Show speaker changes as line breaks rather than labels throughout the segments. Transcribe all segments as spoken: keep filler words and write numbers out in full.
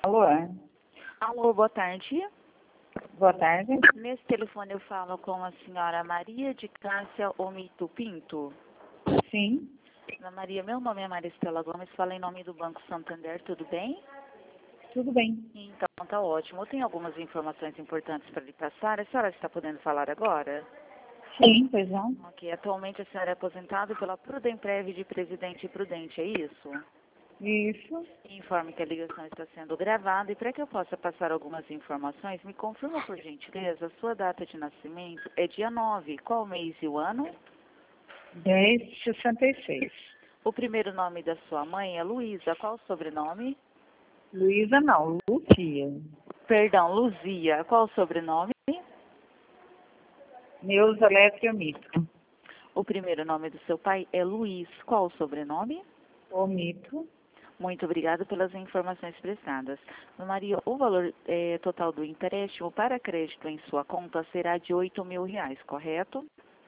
Alô?
Alô, boa tarde.
Boa tarde.
Nesse telefone eu falo com a senhora Maria de Cássia Omito Pinto.
Sim,
Dona Maria, meu nome é Maria Estela Gomes, falo em nome do Banco Santander, tudo bem?
tudo bem.
Então, tá ótimo. Eu tenho algumas informações importantes para lhe passar. A senhora está podendo falar agora?
Sim, pois não.
Ok, atualmente a senhora é aposentada pela Prudemprev de Presidente Prudente, é isso?
Isso.
Informe que a ligação está sendo gravada e para que eu possa passar algumas informações, me confirma por gentileza, a sua data de nascimento é dia nove, qual mês e o ano?
dez sessenta e seis.
O primeiro nome da sua mãe é Luísa, qual o sobrenome?
Luísa não, Lúcia.
Perdão, Luzia, qual o sobrenome?
Neuza Eletriomito.
O primeiro nome do seu pai é Luiz, qual o sobrenome?
Omito.
Muito obrigada pelas informações prestadas. Dona Maria, o valor eh, total do empréstimo para crédito em sua conta será de oito mil reais, correto?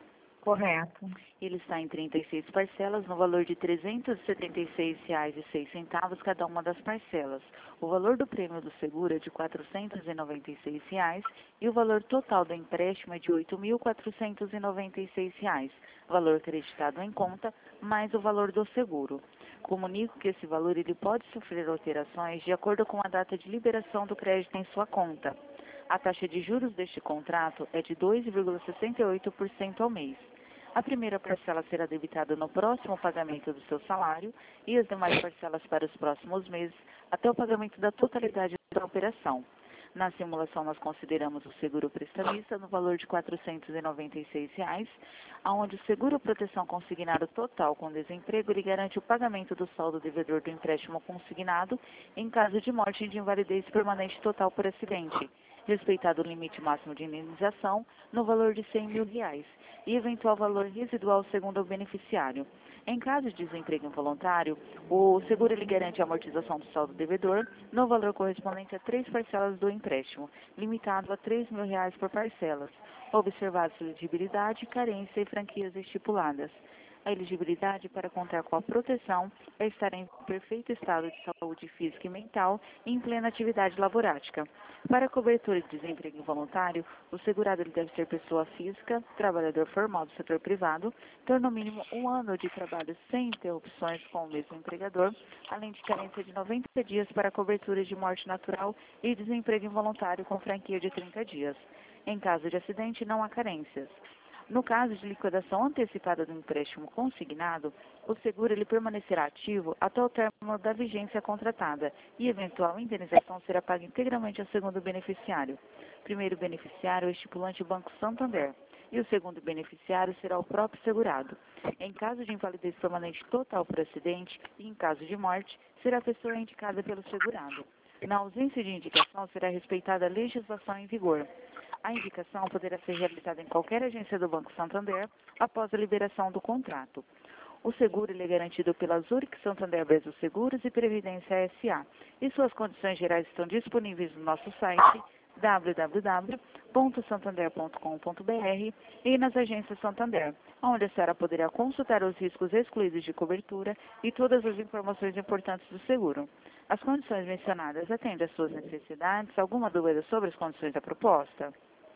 Correto.
Ele está em trinta e seis parcelas, no valor de trezentos e setenta e seis reais e seis centavos cada uma das parcelas. O valor do prêmio do seguro é de quatrocentos e noventa e seis reais e o valor total do empréstimo é de oito mil quatrocentos e noventa e seis reais, valor acreditado em conta, mais o valor do seguro. Comunico que esse valor ele pode sofrer alterações de acordo com a data de liberação do crédito em sua conta. A taxa de juros deste contrato é de dois vírgula sessenta e oito por cento ao mês. A primeira parcela será debitada no próximo pagamento do seu salário e as demais parcelas para os próximos meses, até o pagamento da totalidade da operação. Na simulação, nós consideramos o seguro prestamista no valor de quatrocentos e noventa e seis reais, onde o seguro proteção consignado total com desemprego ele garante o pagamento do saldo devedor do empréstimo consignado em caso de morte e de invalidez permanente total por acidente, respeitado o limite máximo de indenização no valor de cem mil reais e eventual valor residual segundo o beneficiário. Em caso de desemprego involuntário, o seguro ele garante a amortização do saldo devedor no valor correspondente a três parcelas do empréstimo, limitado a três mil reais por parcelas, observada a elegibilidade, carência e franquias estipuladas. A elegibilidade para contar com a proteção é estar em perfeito estado de saúde física e mental e em plena atividade laborática. Para a cobertura de desemprego involuntário, o segurado ele deve ser pessoa física, trabalhador formal do setor privado, ter no mínimo um ano de trabalho sem interrupções com o mesmo empregador, além de carência de noventa dias para a cobertura de morte natural e desemprego involuntário com franquia de trinta dias. Em caso de acidente, não há carências. No caso de liquidação antecipada do empréstimo consignado, o seguro ele permanecerá ativo até o término da vigência contratada e eventual indenização será paga integralmente ao segundo beneficiário. Primeiro beneficiário é o estipulante Banco Santander e o segundo beneficiário será o próprio segurado. Em caso de invalidez permanente total por acidente e em caso de morte, será a pessoa indicada pelo segurado. Na ausência de indicação, será respeitada a legislação em vigor. A indicação poderá ser realizada em qualquer agência do Banco Santander após a liberação do contrato. O seguro ele é garantido pela Zurich Santander Brasil Seguros e Previdência S A e suas condições gerais estão disponíveis no nosso site w w w ponto santander ponto com ponto b r e nas agências Santander, onde a senhora poderá consultar os riscos excluídos de cobertura e todas as informações importantes do seguro. As condições mencionadas atendem às suas necessidades? Alguma dúvida sobre as condições da proposta?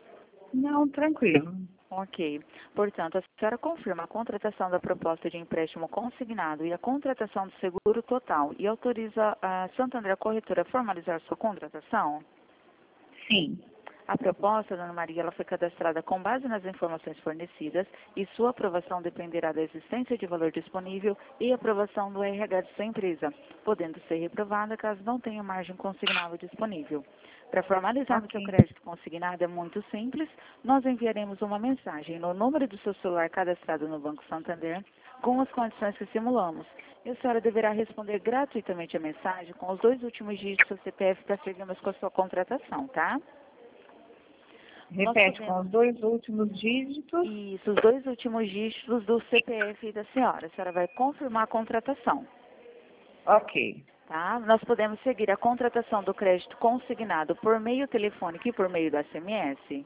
Não, tranquilo.
Ok. Portanto, a senhora confirma a contratação da proposta de empréstimo consignado e a contratação do seguro total e autoriza a Santander Corretora a formalizar sua contratação?
Sim.
A proposta, dona Maria, ela foi cadastrada com base nas informações fornecidas e sua aprovação dependerá da existência de valor disponível e aprovação do R H de sua empresa, podendo ser reprovada caso não tenha margem consignável disponível. Para formalizarmos
Ok.
seu crédito consignado é muito simples, nós enviaremos uma mensagem no número do seu celular cadastrado no Banco Santander com as condições que simulamos. E a senhora deverá responder gratuitamente a mensagem com os dois últimos dígitos do seu C P F para seguirmos com a sua contratação, tá?
Repete com os dois últimos dígitos.
Isso, os dois últimos dígitos do C P F da senhora. A senhora vai confirmar a contratação.
Ok.
Tá? Nós podemos seguir a contratação do crédito consignado por meio telefônico e por meio do S M S?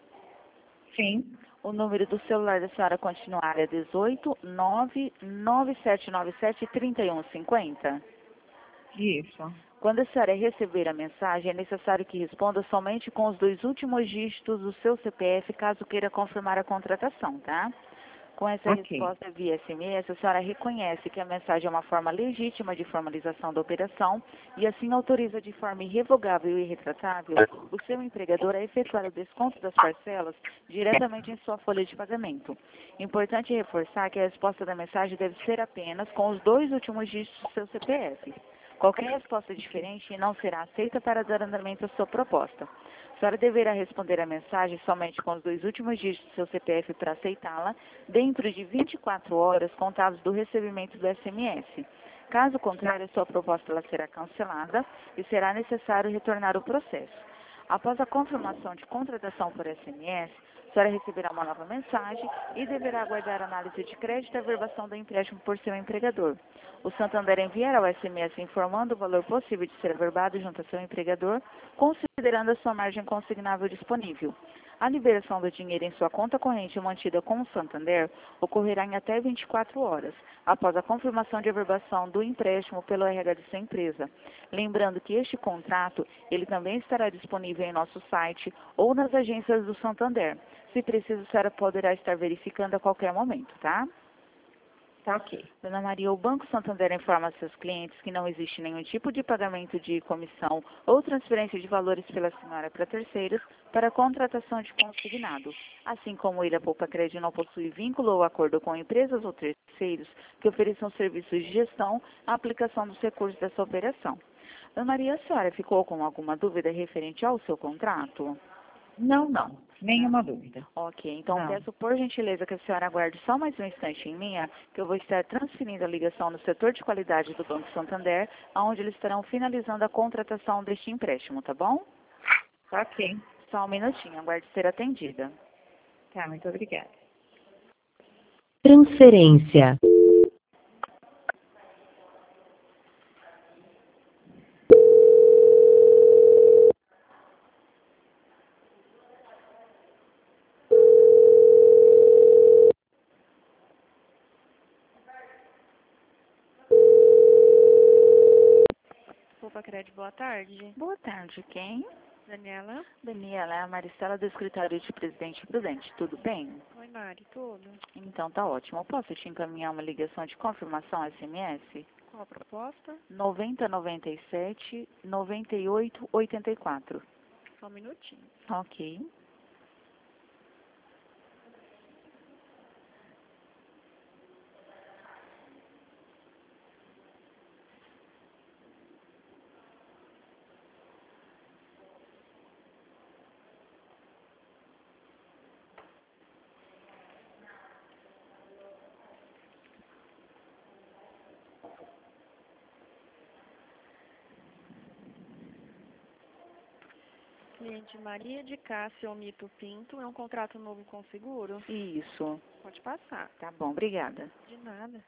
Sim.
O número do celular da senhora continuar é dezoito, nove, nove sete nove sete, trinta e um cinquenta?
Isso.
Quando a senhora receber a mensagem, é necessário que responda somente com os dois últimos dígitos do seu C P F, caso queira confirmar a contratação, tá? Com essa
Ok.
resposta via S M S, a senhora reconhece que a mensagem é uma forma legítima de formalização da operação e assim autoriza de forma irrevogável e irretratável o seu empregador a efetuar o desconto das parcelas diretamente em sua folha de pagamento. Importante reforçar que a resposta da mensagem deve ser apenas com os dois últimos dígitos do seu C P F. Qualquer resposta diferente não será aceita para dar andamento à sua proposta. A senhora deverá responder a mensagem somente com os dois últimos dígitos do seu C P F para aceitá-la, dentro de vinte e quatro horas contados do recebimento do S M S. Caso contrário, a sua proposta ela será cancelada e será necessário retornar o processo. Após a confirmação de contratação por S M S, a senhora receberá uma nova mensagem e deverá aguardar a análise de crédito e averbação do empréstimo por seu empregador. O Santander enviará o S M S informando o valor possível de ser averbado junto a seu empregador, considerando a sua margem consignável disponível. A liberação do dinheiro em sua conta corrente mantida com o Santander ocorrerá em até vinte e quatro horas, após a confirmação de averbação do empréstimo pelo R H de sua empresa. Lembrando que este contrato, ele também estará disponível em nosso site ou nas agências do Santander. Se preciso, a senhora poderá estar verificando a qualquer momento, tá?
Tá ok.
Dona Maria, o Banco Santander informa a seus clientes que não existe nenhum tipo de pagamento de comissão ou transferência de valores pela senhora para terceiros para a contratação de consignado. Assim como ele, a Poupa Crédito, não possui vínculo ou acordo com empresas ou terceiros que ofereçam serviços de gestão à aplicação dos recursos dessa operação. Dona Maria, a senhora ficou com alguma dúvida referente ao seu contrato?
Não, não. Nenhuma dúvida.
Ok, então
Não.
peço por gentileza que a senhora aguarde só mais um instante em linha, que eu vou estar transferindo a ligação no setor de qualidade do Banco Santander, onde eles estarão finalizando a contratação deste empréstimo, tá bom?
Tá ok.
Só um minutinho, aguarde ser atendida.
Tá, muito obrigada.
Transferência.
Poupa Crédito, boa tarde.
Boa tarde, quem?
Daniela.
Daniela, é a Maristela do escritório de Presidente Prudente, tudo bem?
Oi, Mari, tudo?
Então tá ótimo. Eu posso te encaminhar uma ligação de confirmação S M S?
Qual a proposta?
noventa noventa e sete noventa e oito oitenta e quatro.
Só um minutinho.
Ok.
Cliente Maria de Cássia Omito Pinto, é um contrato novo com seguro?
Isso.
Pode passar.
Tá bom, obrigada.
De nada.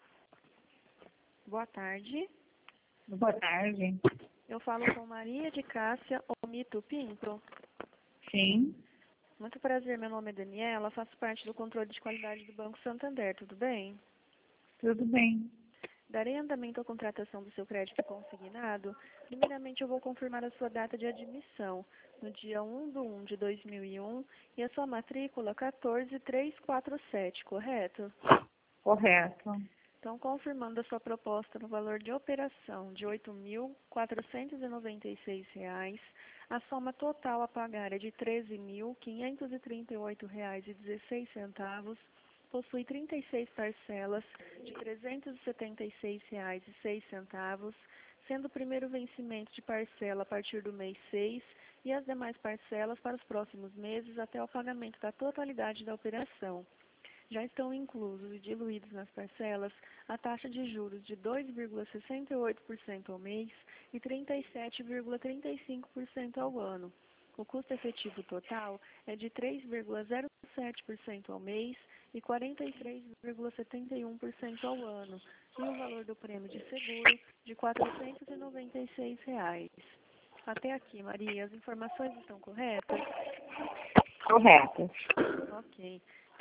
Boa tarde.
Boa tarde.
Eu falo com Maria de Cássia Omito Pinto.
Sim,
Muito prazer, meu nome é Daniela, faço parte do controle de qualidade do Banco Santander, tudo bem?
tudo bem.
Darei andamento à contratação do seu crédito consignado. Primeiramente, eu vou confirmar a sua data de admissão, no dia um de um de dois mil e um, e a sua matrícula quatorze mil trezentos e quarenta e sete, correto?
Correto.
Então, confirmando a sua proposta no valor de operação de oito mil quatrocentos e noventa e seis reais, a soma total a pagar é de treze mil quinhentos e trinta e oito reais e dezesseis centavos, possui trinta e seis parcelas de trezentos e setenta e seis reais e seis centavos, sendo o primeiro vencimento de parcela a partir do mês seis e as demais parcelas para os próximos meses até o pagamento da totalidade da operação. Já estão inclusos e diluídos nas parcelas a taxa de juros de dois vírgula sessenta e oito por cento ao mês e trinta e sete vírgula trinta e cinco por cento ao ano. O custo efetivo total é de três vírgula zero sete por cento ao mês e quarenta e três vírgula setenta e um por cento ao ano, e o valor do prêmio de seguro de quatrocentos e noventa e seis reais. Até aqui, Maria, as informações estão corretas?
Correto.
Ok.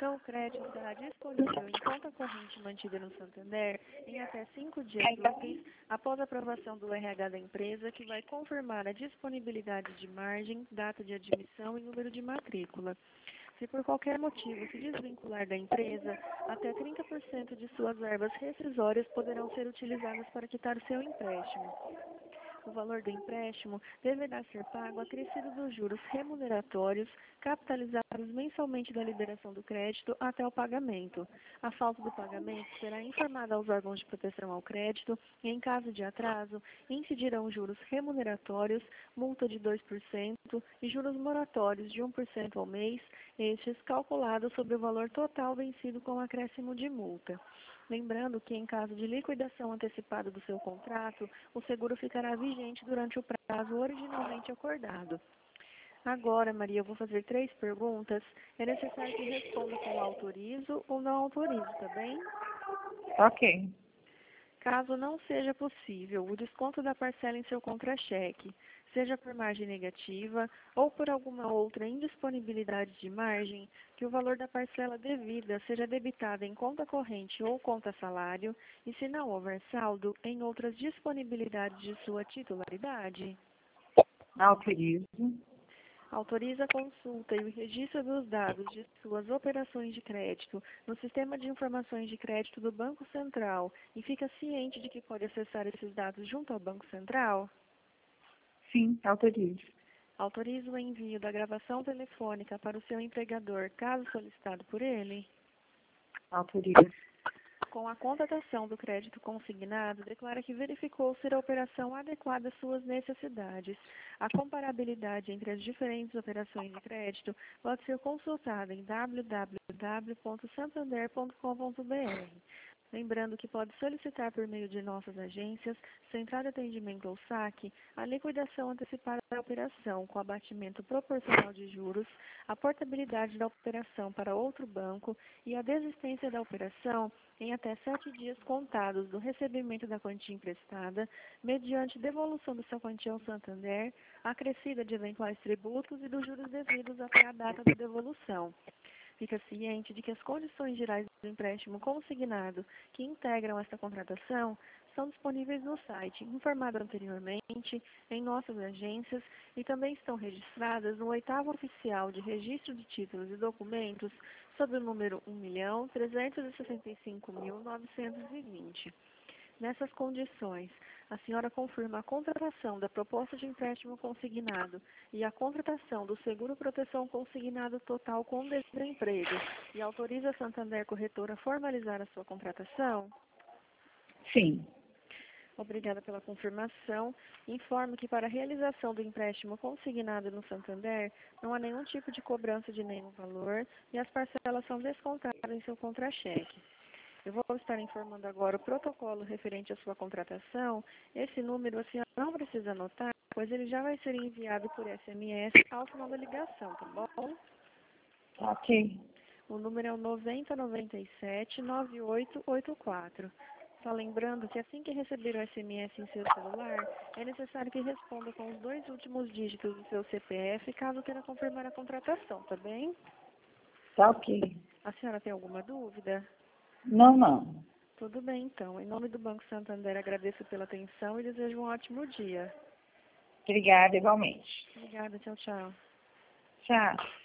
Então, o crédito estará disponível em conta corrente mantida no Santander em até cinco dias úteis após a aprovação do R H da empresa, que vai confirmar a disponibilidade de margem, data de admissão e número de matrícula. Se por qualquer motivo se desvincular da empresa, até trinta por cento de suas verbas rescisórias poderão ser utilizadas para quitar o seu empréstimo. O valor do empréstimo deverá ser pago acrescido dos juros remuneratórios capitalizados mensalmente da liberação do crédito até o pagamento. A falta do pagamento será informada aos órgãos de proteção ao crédito e, em caso de atraso, incidirão juros remuneratórios, multa de dois por cento e juros moratórios de um por cento ao mês, estes calculados sobre o valor total vencido com acréscimo de multa. Lembrando que, em caso de liquidação antecipada do seu contrato, o seguro ficará vigente durante o prazo originalmente acordado. Agora, Maria, eu vou fazer três perguntas. É necessário que responda com autorizo ou não autorizo, tá bem?
Ok.
Caso não seja possível o desconto da parcela em seu contra-cheque, seja por margem negativa ou por alguma outra indisponibilidade de margem, que o valor da parcela devida seja debitado em conta corrente ou conta salário e, se não houver saldo, em outras disponibilidades de sua titularidade.
Autorizo.
Autoriza a consulta e o registro dos dados de suas operações de crédito no Sistema de Informações de Crédito do Banco Central e fica ciente de que pode acessar esses dados junto ao Banco Central?
Sim, autorizo.
Autoriza o envio da gravação telefônica para o seu empregador, caso solicitado por ele?
Autorizo.
Com a contratação do crédito consignado, declara que verificou ser a operação adequada às suas necessidades. A comparabilidade entre as diferentes operações de crédito pode ser consultada em w w w ponto santander ponto com ponto b r. Lembrando que pode solicitar por meio de nossas agências, Central de Atendimento ou saque, a liquidação antecipada da operação com abatimento proporcional de juros, a portabilidade da operação para outro banco e a desistência da operação em até sete dias contados do recebimento da quantia emprestada, mediante devolução da sua quantia ao Santander, acrescida de eventuais tributos e dos juros devidos até a data da devolução. Fica ciente de que as condições gerais do empréstimo consignado que integram esta contratação são disponíveis no site, informado anteriormente, em nossas agências e também estão registradas no oitavo oficial de registro de títulos e documentos sob o número um milhão trezentos e sessenta e cinco mil novecentos e vinte. Nessas condições, a senhora confirma a contratação da proposta de empréstimo consignado e a contratação do seguro proteção consignado total com desemprego e autoriza a Santander Corretora a formalizar a sua contratação?
Sim.
Obrigada pela confirmação. Informo que para a realização do empréstimo consignado no Santander, não há nenhum tipo de cobrança de nenhum valor e as parcelas são descontadas em seu contra-cheque. Eu vou estar informando agora o protocolo referente à sua contratação. Esse número a senhora não precisa anotar, pois ele já vai ser enviado por S M S ao final da ligação, tá bom?
Ok.
O número é o noventa, noventa e sete, noventa e oito oitenta e quatro. Só lembrando que assim que receber o S M S em seu celular, é necessário que responda com os dois últimos dígitos do seu C P F, caso queira confirmar a contratação, tá bem?
Tá ok.
A senhora tem alguma dúvida?
Não, não.
Tudo bem, então. Em nome do Banco Santander, agradeço pela atenção e desejo um ótimo dia.
Obrigada, igualmente.
Obrigada, tchau, tchau.
Tchau.